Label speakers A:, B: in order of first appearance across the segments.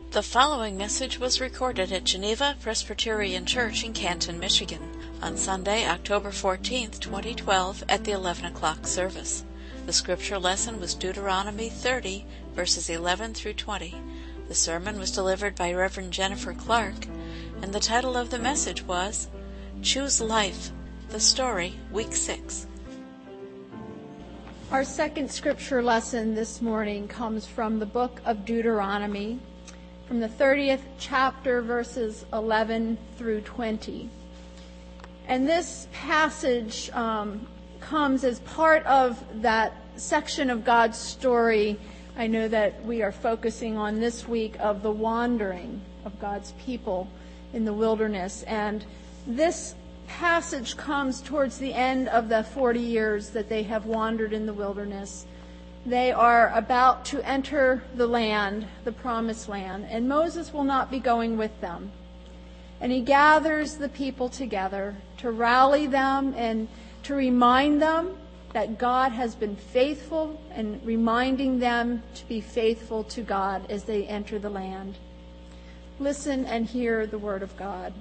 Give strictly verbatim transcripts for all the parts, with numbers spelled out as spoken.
A: The following message was recorded at Geneva Presbyterian Church in Canton, Michigan, on Sunday, October fourteenth, twenty twelve, at the eleven o'clock service. The scripture lesson was Deuteronomy thirty, verses eleven through twenty. The sermon was delivered by Reverend Jennifer Clark, and the title of the message was Choose Life, the Story, Week six.
B: Our second scripture lesson this morning comes from the book of Deuteronomy, from the thirtieth chapter, verses eleven through twenty. And this passage um, comes as part of that section of God's story I know that we are focusing on this week, of the wandering of God's people in the wilderness. And this passage comes towards the end of the forty years that they have wandered in the wilderness. They are about to enter the land, the promised land, and Moses will not be going with them. And he gathers the people together to rally them and to remind them that God has been faithful, and reminding them to be faithful to God as they enter the land. Listen and hear the word of God.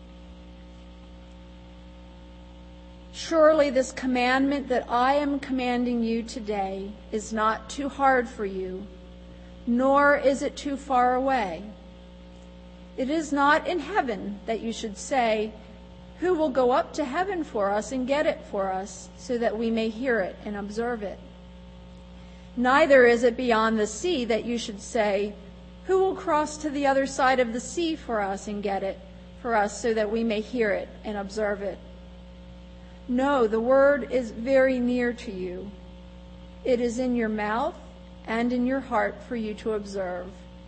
B: Surely this commandment that I am commanding you today is not too hard for you, nor is it too far away. It is not in heaven that you should say, "Who will go up to heaven for us and get it for us, so that we may hear it and observe it?" Neither is it beyond the sea that you should say, "Who will cross to the other side of the sea for us and get it for us, so that we may hear it and observe it?" No, the word is very near to you. It is in your mouth and in your heart for you to observe.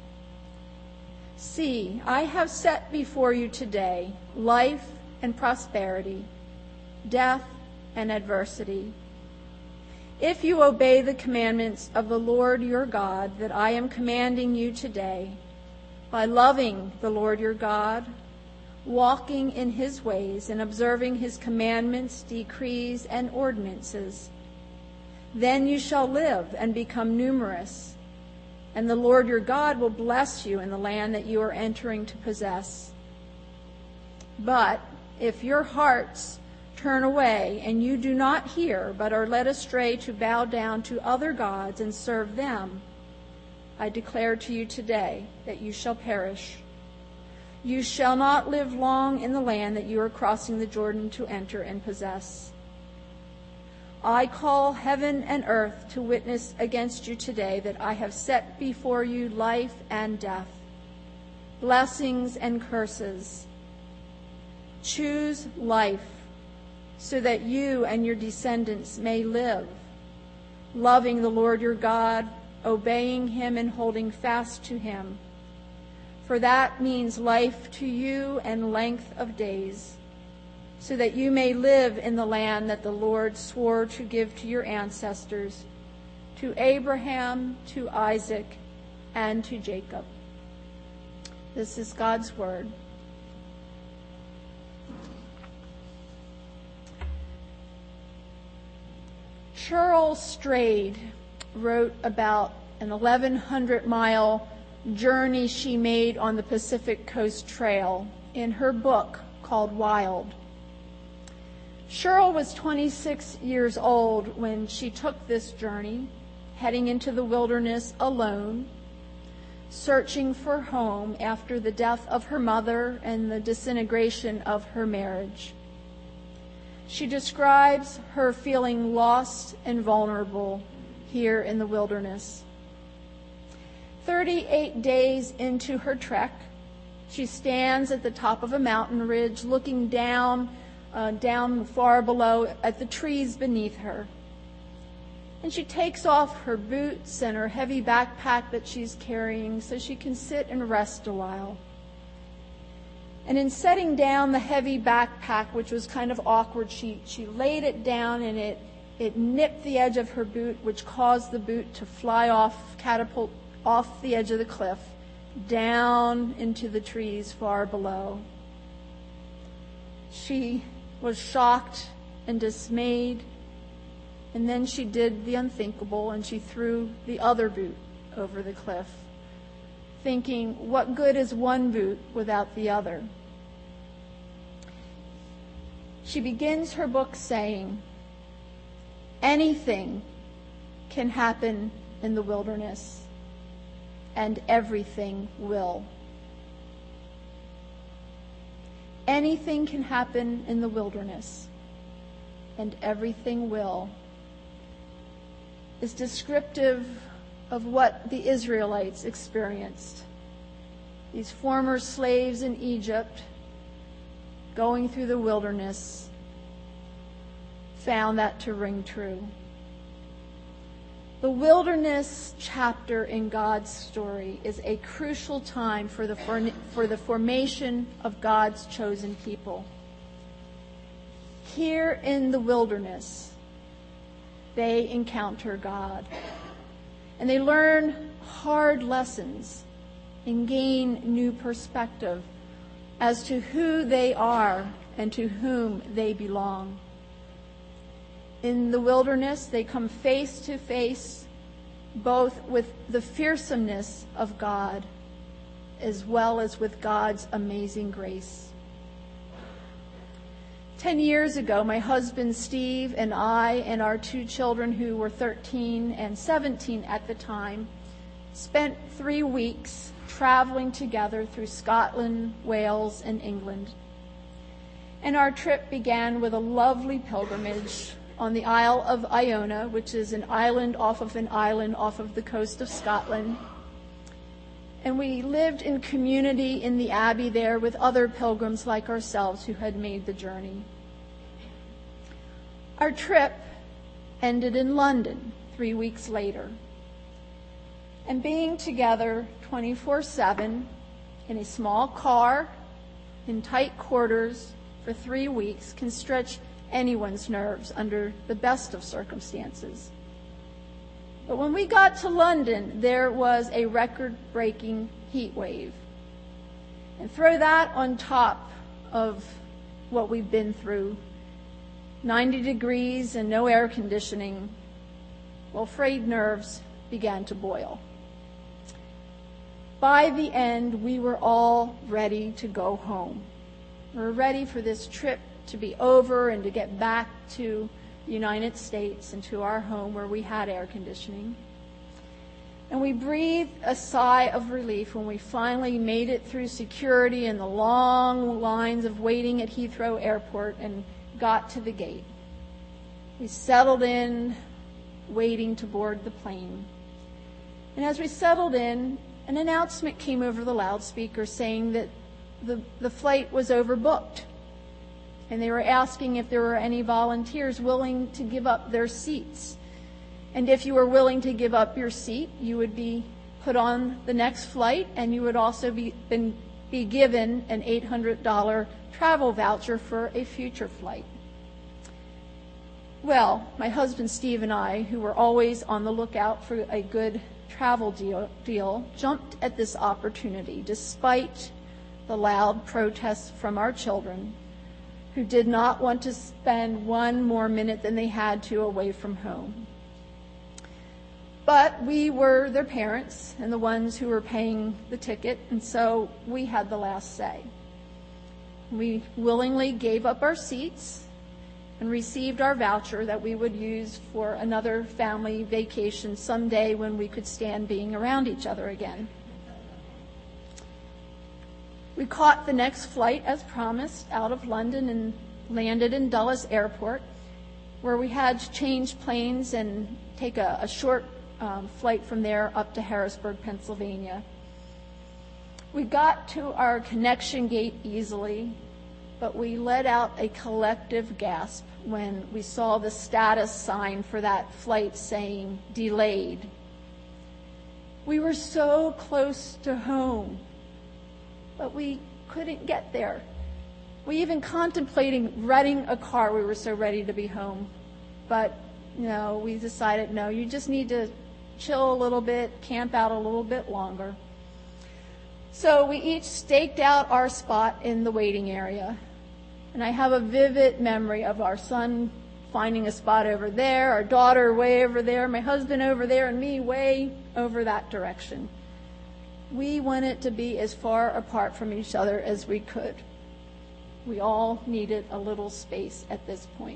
B: See, I have set before you today life and prosperity, death and adversity. If you obey the commandments of the Lord your God that I am commanding you today, by loving the Lord your God, walking in his ways, and observing his commandments, decrees, and ordinances, then you shall live and become numerous, and the Lord your God will bless you in the land that you are entering to possess. But if your hearts turn away and you do not hear, but are led astray to bow down to other gods and serve them, I declare to you today that you shall perish. You shall not live long in the land that you are crossing the Jordan to enter and possess. I call heaven and earth to witness against you today that I have set before you life and death, blessings and curses. Choose life, so that you and your descendants may live, loving the Lord your God, obeying him and holding fast to him. For that means life to you and length of days, so that you may live in the land that the Lord swore to give to your ancestors, to Abraham, to Isaac, and to Jacob. This is God's word. Cheryl Strayed wrote about an eleven hundred mile journey she made on the Pacific Coast Trail in her book called Wild. Cheryl was twenty-six years old when she took this journey, heading into the wilderness alone, searching for home after the death of her mother and the disintegration of her marriage. She describes her feeling lost and vulnerable here in the wilderness. thirty-eight days into her trek, she stands at the top of a mountain ridge looking down, uh, down far below at the trees beneath her. And she takes off her boots and her heavy backpack that she's carrying so she can sit and rest a while. And in setting down the heavy backpack, which was kind of awkward, she, she laid it down and it, it nipped the edge of her boot, which caused the boot to fly off, catapult off the edge of the cliff, down into the trees far below. She was shocked and dismayed, and then she did the unthinkable and she threw the other boot over the cliff, thinking, what good is one boot without the other? She begins her book saying, anything can happen in the wilderness, and everything will. Anything can happen in the wilderness, and everything will, is descriptive of what the Israelites experienced. These former slaves in Egypt, going through the wilderness, found that to ring true. The wilderness chapter in God's story is a crucial time for the, for, for the formation of God's chosen people. Here in the wilderness, they encounter God. And they learn hard lessons and gain new perspective as to who they are and to whom they belong. In the wilderness, they come face to face both with the fearsomeness of God as well as with God's amazing grace. Ten years ago, my husband Steve and I and our two children, who were thirteen and seventeen at the time, spent three weeks traveling together through Scotland, Wales, and England. And our trip began with a lovely pilgrimage on the Isle of Iona, which is an island off of an island off of the coast of Scotland. And we lived in community in the abbey there with other pilgrims like ourselves who had made the journey. Our trip ended in London three weeks later. And being together twenty-four seven in a small car, in tight quarters for three weeks can stretch anyone's nerves under the best of circumstances. But when we got to London, there was a record-breaking heat wave. And throw that on top of what we've been through, ninety degrees and no air conditioning, well, frayed nerves began to boil. By the end, we were all ready to go home. We were ready for this trip to be over and to get back to the United States and to our home where we had air conditioning. And we breathed a sigh of relief when we finally made it through security and the long lines of waiting at Heathrow Airport and got to the gate. We settled in, waiting to board the plane. And as we settled in, an announcement came over the loudspeaker saying that the, the flight was overbooked. And they were asking if there were any volunteers willing to give up their seats. And if you were willing to give up your seat, you would be put on the next flight, and you would also be, been, be given an eight hundred dollars travel voucher for a future flight. Well, my husband Steve and I, who were always on the lookout for a good travel deal, deal jumped at this opportunity despite the loud protests from our children, who did not want to spend one more minute than they had to away from home. But we were their parents and the ones who were paying the ticket, and so we had the last say. We willingly gave up our seats and received our voucher that we would use for another family vacation someday when we could stand being around each other again. We caught the next flight, as promised, out of London and landed in Dulles Airport, where we had to change planes and take a, a short um, flight from there up to Harrisburg, Pennsylvania. We got to our connection gate easily, but we let out a collective gasp when we saw the status sign for that flight saying delayed. We were so close to home, but we couldn't get there. We even contemplated renting a car. We were so ready to be home. But no, we decided, no, you just need to chill a little bit, camp out a little bit longer. So we each staked out our spot in the waiting area. And I have a vivid memory of our son finding a spot over there, our daughter way over there, my husband over there, and me way over that direction. we wanted to be as far apart from each other as we could. We all needed a little space at this point.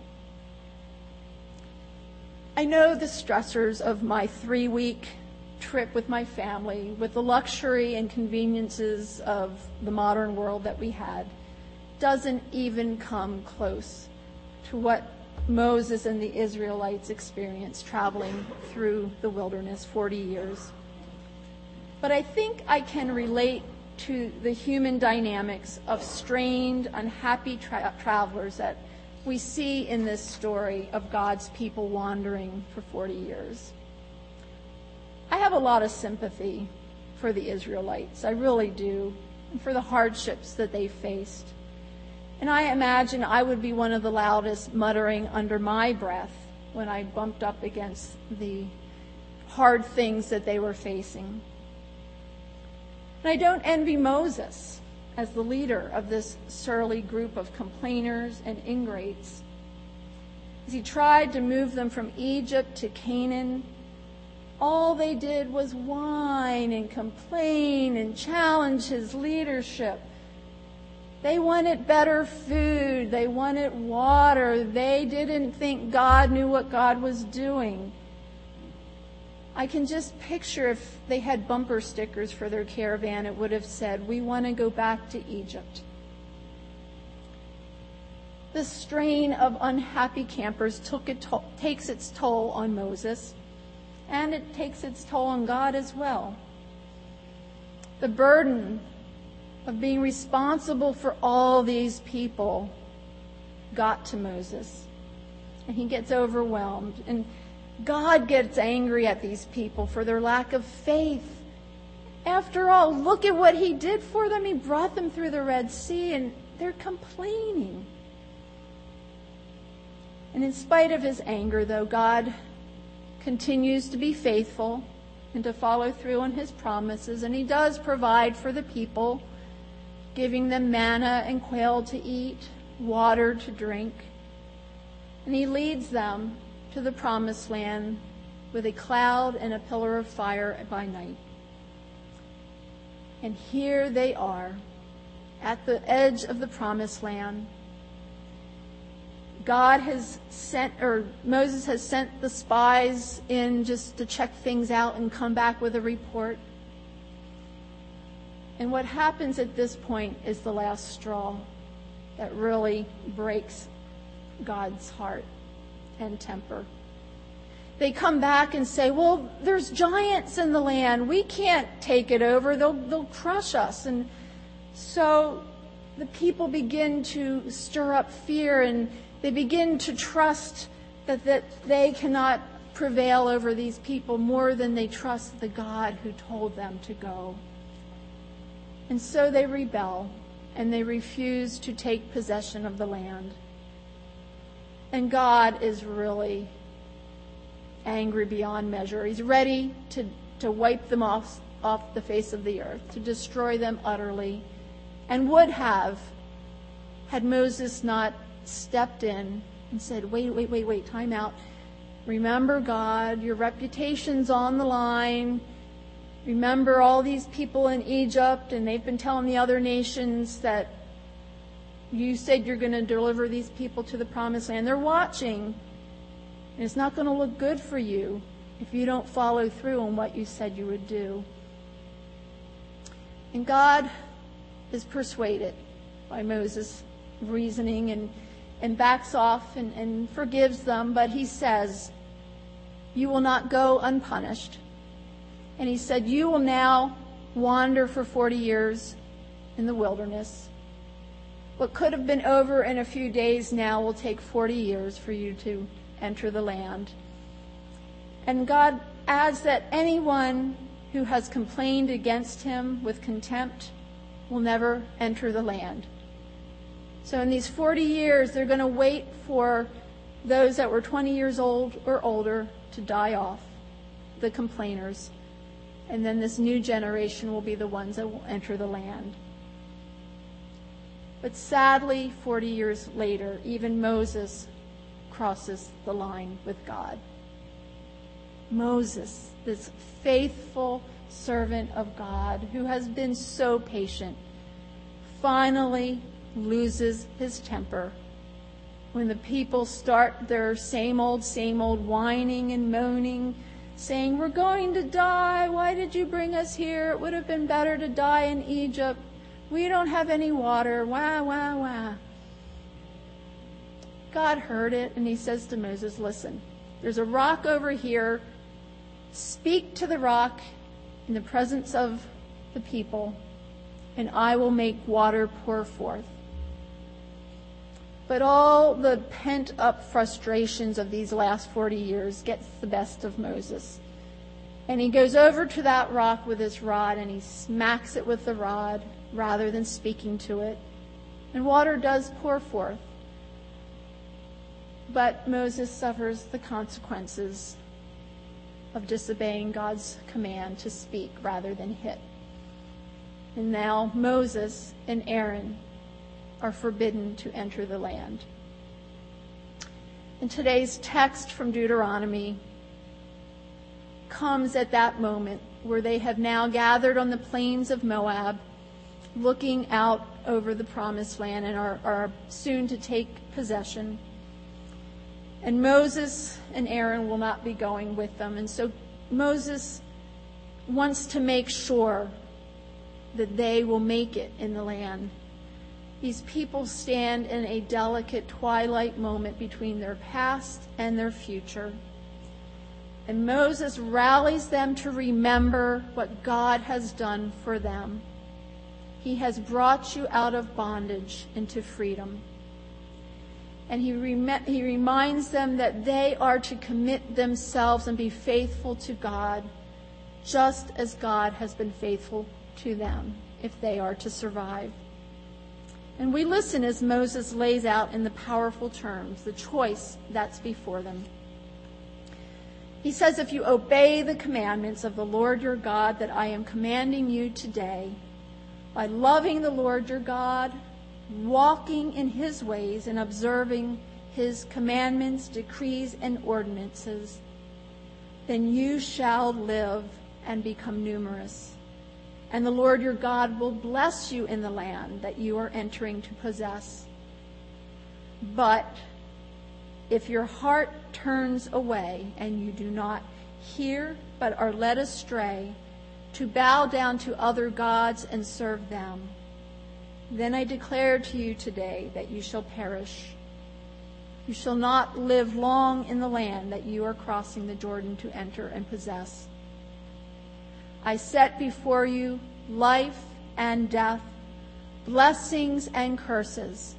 B: I know the stressors of my three-week trip with my family, with the luxury and conveniences of the modern world that we had, doesn't even come close to what Moses and the Israelites experienced traveling through the wilderness forty years. But I think I can relate to the human dynamics of strained, unhappy tra- travelers that we see in this story of God's people wandering for forty years. I have a lot of sympathy for the Israelites. I really do, and for the hardships that they faced. And I imagine I would be one of the loudest muttering under my breath when I bumped up against the hard things that they were facing. And I don't envy Moses as the leader of this surly group of complainers and ingrates. As he tried to move them from Egypt to Canaan, all they did was whine and complain and challenge his leadership. They wanted better food. They wanted water. They didn't think God knew what God was doing. I can just picture if they had bumper stickers for their caravan, it would have said, "We want to go back to Egypt." The strain of unhappy campers took it to- takes its toll on Moses, and it takes its toll on God as well. The burden of being responsible for all these people got to Moses, and he gets overwhelmed, and God gets angry at these people for their lack of faith. After all, look at what he did for them. He brought them through the Red Sea, and they're complaining. And in spite of his anger, though, God continues to be faithful and to follow through on his promises, and he does provide for the people, giving them manna and quail to eat, water to drink. And he leads them to the promised land with a cloud and a pillar of fire by night. And here they are at the edge of the promised land. God has sent, or Moses has sent the spies in just to check things out and come back with a report. And what happens at this point is the last straw that really breaks God's heart and temper. They come back and say, well, there's giants in the land. We can't take it over. They'll, they'll crush us. And so the people begin to stir up fear, and they begin to trust that, that they cannot prevail over these people more than they trust the God who told them to go. And so they rebel, and they refuse to take possession of the land. And God is really angry beyond measure. He's ready to, to wipe them off, off the face of the earth, to destroy them utterly, and would have had Moses not stepped in and said, wait, wait, wait, wait, time out. Remember God, your reputation's on the line. Remember all these people in Egypt, and they've been telling the other nations that you said you're going to deliver these people to the promised land. They're watching, and it's not going to look good for you if you don't follow through on what you said you would do. And God is persuaded by Moses' reasoning and, and backs off and, and forgives them, but he says, you will not go unpunished. And he said, you will now wander for forty years in the wilderness. What could have been over in a few days now will take forty years for you to enter the land. And God adds that anyone who has complained against him with contempt will never enter the land. So in these forty years, they're going to wait for those that were twenty years old or older to die off, the complainers. And then this new generation will be the ones that will enter the land. But sadly, forty years later, even Moses crosses the line with God. Moses, this faithful servant of God who has been so patient finally loses his temper when the people start their same old, same old whining and moaning, saying, "We're going to die. Why did you bring us here? It would have been better to die in Egypt. We don't have any water. Wah, wah, wah." God heard it, and he says to Moses, "Listen, there's a rock over here. Speak to the rock in the presence of the people, and I will make water pour forth." But all the pent-up frustrations of these last forty years gets the best of Moses. And he goes over to that rock with his rod, and he smacks it with the rod rather than speaking to it. And water does pour forth. But Moses suffers the consequences of disobeying God's command to speak rather than hit. And now Moses and Aaron are forbidden to enter the land. And today's text from Deuteronomy comes at that moment where they have now gathered on the plains of Moab, looking out over the promised land, and are, are soon to take possession. And Moses and Aaron will not be going with them. And so Moses wants to make sure that they will make it in the land. These people stand in a delicate twilight moment between their past and their future. And Moses rallies them to remember what God has done for them. He has brought you out of bondage into freedom. And he, rem- he reminds them that they are to commit themselves and be faithful to God, just as God has been faithful to them, if they are to survive. And we listen as Moses lays out in the powerful terms the choice that's before them. He says, "If you obey the commandments of the Lord your God that I am commanding you today, by loving the Lord your God, walking in his ways, and observing his commandments, decrees, and ordinances, then you shall live and become numerous. And the Lord your God will bless you in the land that you are entering to possess. But if your heart turns away and you do not hear but are led astray to bow down to other gods and serve them, then I declare to you today that you shall perish. You shall not live long in the land that you are crossing the Jordan to enter and possess. I set before you life and death, blessings and curses.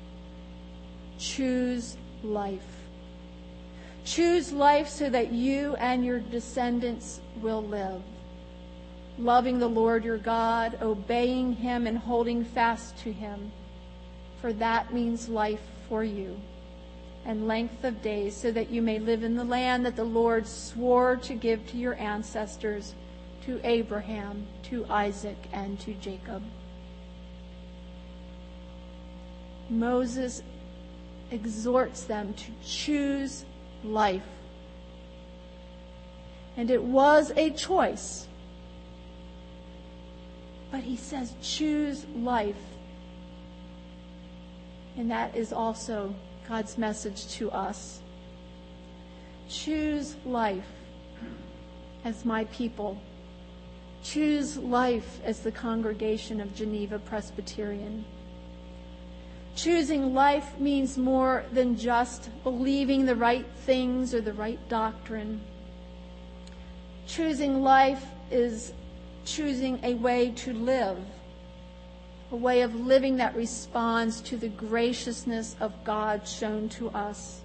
B: Choose life. Choose life so that you and your descendants will live, loving the Lord your God, obeying him and holding fast to him, for that means life for you, and length of days, so that you may live in the land that the Lord swore to give to your ancestors, to Abraham, to Isaac, and to Jacob." Moses exhorts them to choose life. And it was a choice. But he says, choose life. And that is also God's message to us. Choose life as my people. Choose life as the congregation of Geneva Presbyterian. Choosing life means more than just believing the right things or the right doctrine. Choosing life is choosing a way to live, a way of living that responds to the graciousness of God shown to us.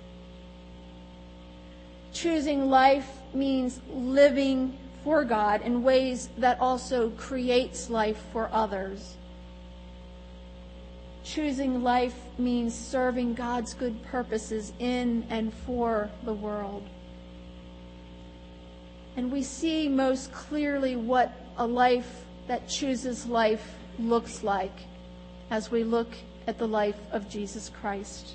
B: Choosing life means living for God in ways that also creates life for others. Choosing life means serving God's good purposes in and for the world. And we see most clearly what a life that chooses life looks like as we look at the life of Jesus Christ.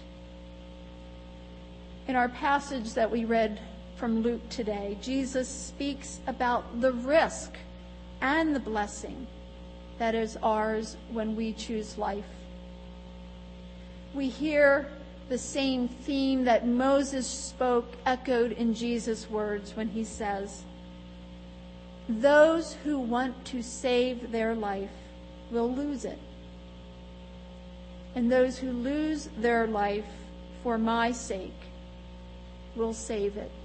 B: In our passage that we read from Luke today, Jesus speaks about the risk and the blessing that is ours when we choose life. We hear the same theme that Moses spoke echoed in Jesus' words when he says, "Those who want to save their life will lose it. And those who lose their life for my sake will save it."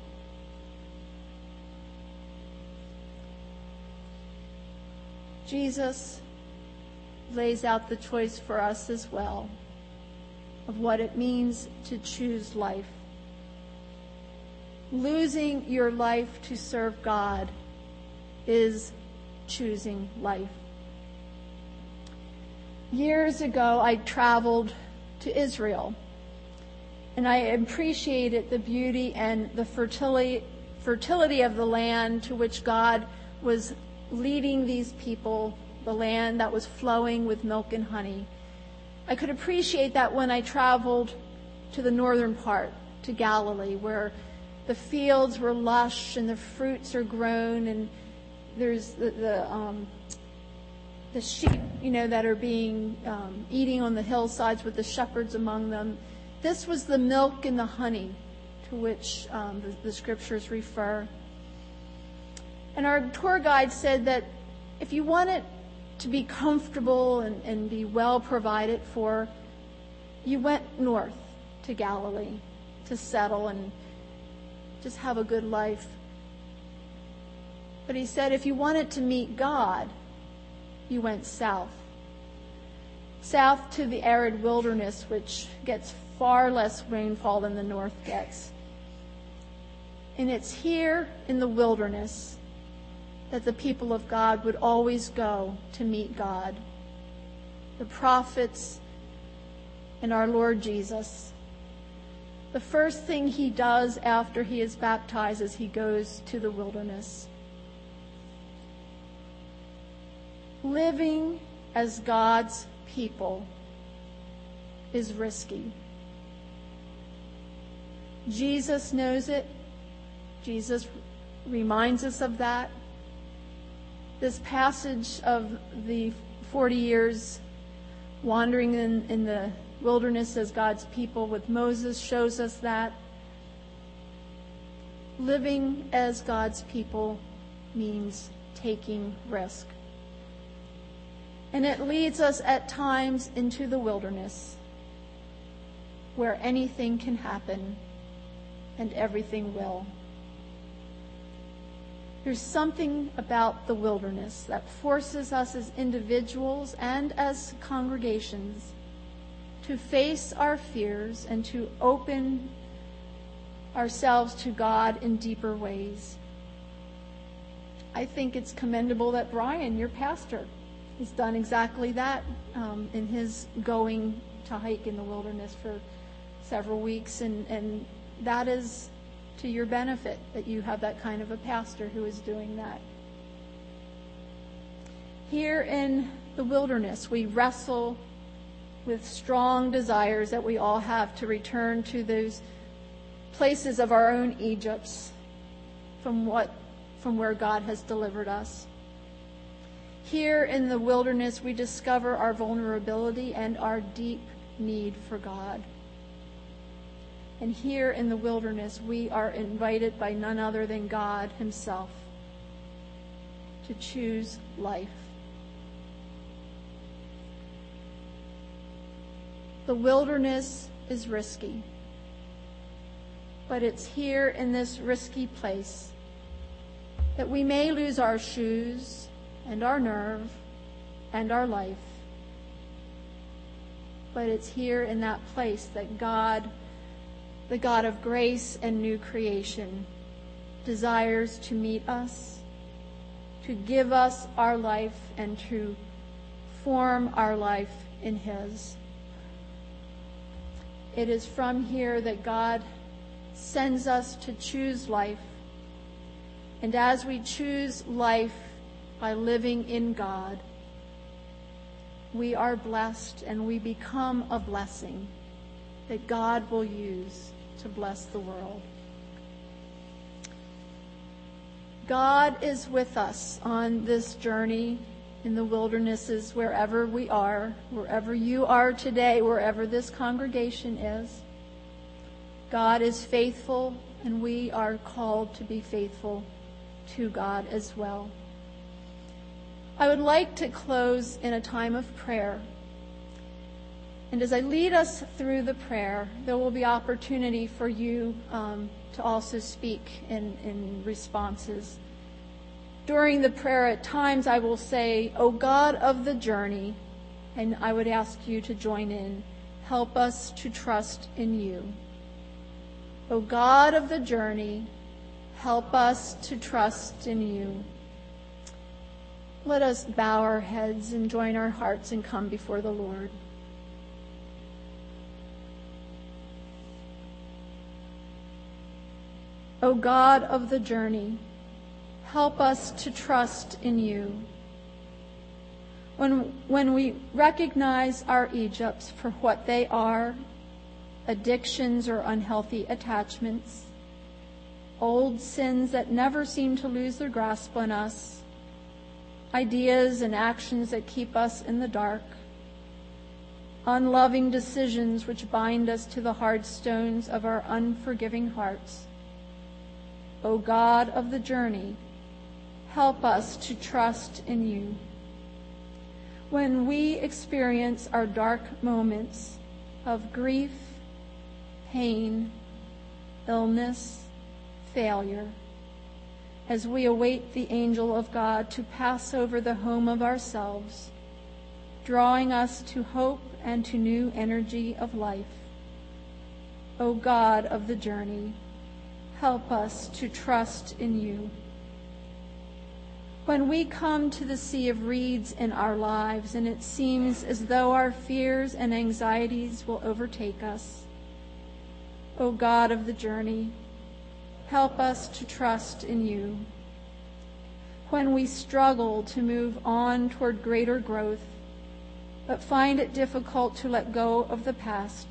B: Jesus lays out the choice for us as well of what it means to choose life. Losing your life to serve God is choosing life. Years ago, I traveled to Israel, and I appreciated the beauty and the fertility, fertility of the land to which God was leading these people, the land that was flowing with milk and honey. I could appreciate that when I traveled to the northern part, to Galilee, where the fields were lush and the fruits are grown, and there's the the, um, the sheep, you know, that are being um, eating on the hillsides with the shepherds among them. This was the milk and the honey to which um, the, the scriptures refer. And our tour guide said that if you want it to be comfortable and, and be well provided for, you went north to Galilee to settle and just have a good life. But he said if you wanted to meet God, you went south. South to the arid wilderness, which gets far less rainfall than the north gets. And it's here in the wilderness that the people of God would always go to meet God. The prophets and our Lord Jesus. The first thing he does after he is baptized is he goes to the wilderness. Living as God's people is risky. Jesus knows it. Jesus reminds us of that. This passage of the forty years wandering in, in the wilderness as God's people with Moses shows us that. Living as God's people means taking risk. And it leads us at times into the wilderness where anything can happen and everything will. There's something about the wilderness that forces us as individuals and as congregations to face our fears and to open ourselves to God in deeper ways. I think it's commendable that Brian, your pastor, has done exactly that um, in his going to hike in the wilderness for several weeks, and, and that is to your benefit that you have that kind of a pastor who is doing that. Here in the wilderness, we wrestle with strong desires that we all have to return to those places of our own Egypts from what from where God has delivered us. Here in the wilderness, we discover our vulnerability and our deep need for God. And here in the wilderness, we are invited by none other than God himself to choose life. The wilderness is risky, but it's here in this risky place that we may lose our shoes and our nerve and our life. But it's here in that place that God, the God of grace and new creation, desires to meet us, to give us our life, and to form our life in his. It is from here that God sends us to choose life. And as we choose life by living in God, we are blessed and we become a blessing that God will use to bless the world. God is with us on this journey in the wildernesses, wherever we are, wherever you are today, wherever this congregation is. God is faithful, and we are called to be faithful to God as well. I would like to close in a time of prayer. And as I lead us through the prayer, there will be opportunity for you um, to also speak in, in responses. During the prayer, at times I will say, "O God of the journey," and I would ask you to join in. Help us to trust in you. O God of the journey, help us to trust in you. Let us bow our heads and join our hearts and come before the Lord. O God of the journey, help us to trust in you. When, when we recognize our Egypts for what they are, addictions or unhealthy attachments, old sins that never seem to lose their grasp on us, ideas and actions that keep us in the dark, unloving decisions which bind us to the hard stones of our unforgiving hearts. O God of the journey, help us to trust in you. When we experience our dark moments of grief, pain, illness, failure, as we await the angel of God to pass over the home of ourselves, drawing us to hope and to new energy of life. O God of the journey, help us to trust in you. When we come to the sea of reeds in our lives and it seems as though our fears and anxieties will overtake us, O God of the journey, help us to trust in you. When we struggle to move on toward greater growth, but find it difficult to let go of the past,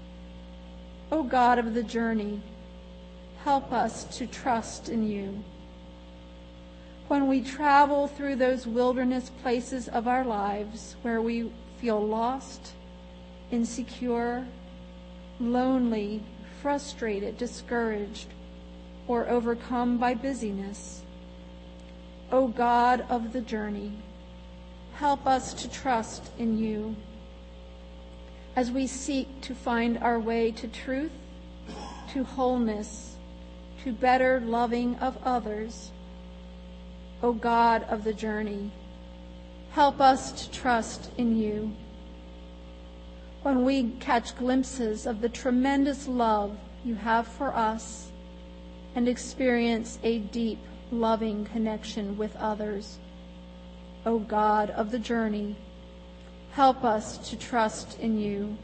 B: O God of the journey, help us to trust in you. When we travel through those wilderness places of our lives where we feel lost, insecure, lonely, frustrated, discouraged, or overcome by busyness, O God of the journey, help us to trust in you. As we seek to find our way to truth, to wholeness, to better loving of others, O God of the journey, help us to trust in you. When we catch glimpses of the tremendous love you have for us and experience a deep, loving connection with others, O God of the journey, help us to trust in you.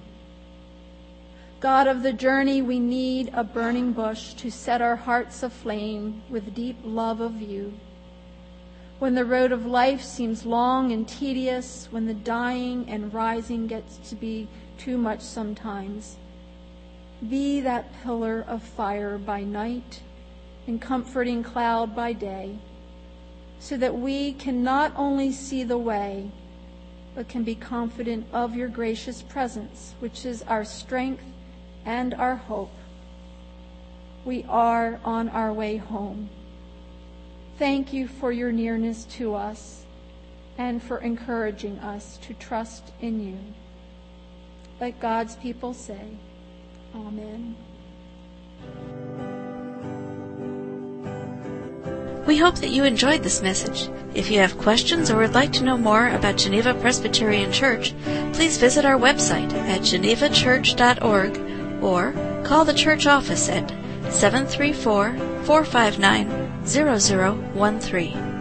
B: God of the journey, we need a burning bush to set our hearts aflame with deep love of you. When the road of life seems long and tedious, when the dying and rising gets to be too much sometimes, be that pillar of fire by night and comforting cloud by day, so that we can not only see the way, but can be confident of your gracious presence, which is our strength and our hope. We are on our way home. Thank you for your nearness to us and for encouraging us to trust in you. Let God's people say, Amen.
A: We hope that you enjoyed this message. If you have questions or would like to know more about Geneva Presbyterian Church, please visit our website at geneva church dot org or call the church office at seven three four, four five nine, zero zero one three.